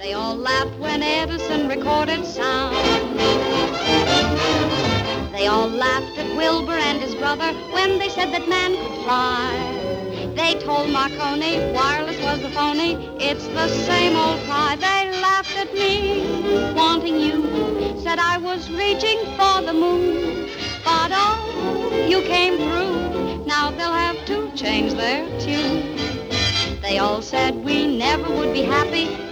They all laughed when Edison recorded sound. They all laughed at Wilbur and his brother when they said that man could fly. They told Marconi wireless was the phony. It's the same old cry. They laughed at me, wanting you. Said I was reaching for the moon. But oh, you came through. Now they'll have to change their tune. They all said we never would be happy